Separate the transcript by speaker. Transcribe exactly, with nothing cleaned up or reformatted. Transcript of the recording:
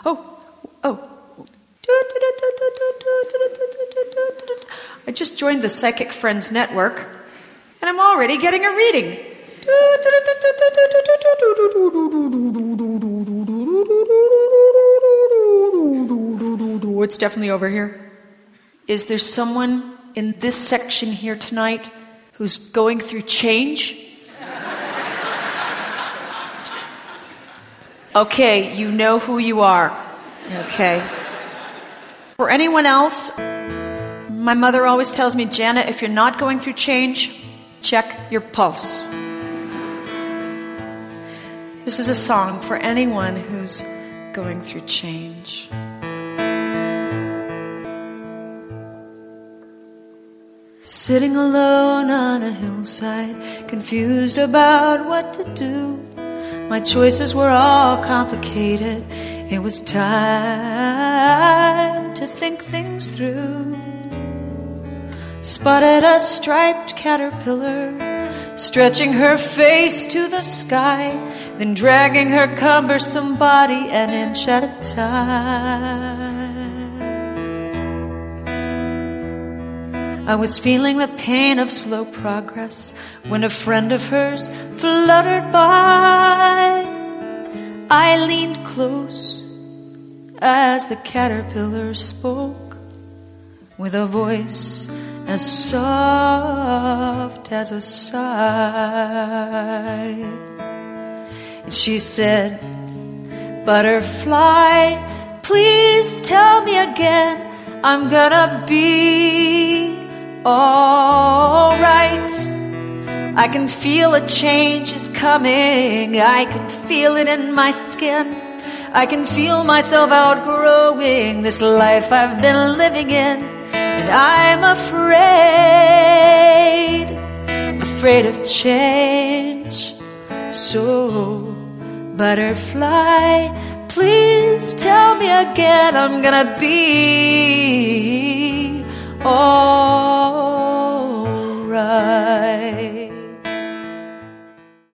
Speaker 1: Oh, oh. I just joined the Psychic Friends Network, and I'm already getting a reading. It's definitely over here. Is there someone in this section here tonight who's going through change? Okay, you know who you are. Okay. For anyone else, my mother always tells me, Janet, if you're not going through change, check your pulse. This is a song for anyone who's going through change. Sitting alone on a hillside, confused about what to do. My choices were all complicated. It was time to think things through. Spotted a striped caterpillar, stretching her face to the sky, then dragging her cumbersome body an inch at a time. I was feeling the pain of slow progress when a friend of hers fluttered by. I leaned close as the caterpillar spoke, with a voice as soft as a sigh. And she said, butterfly, please tell me again, I'm gonna be all right. I can feel a change is coming. I can feel it in my skin. I can feel myself outgrowing this life I've been living in. And I'm afraid, afraid of change. So, butterfly, please tell me again, I'm gonna be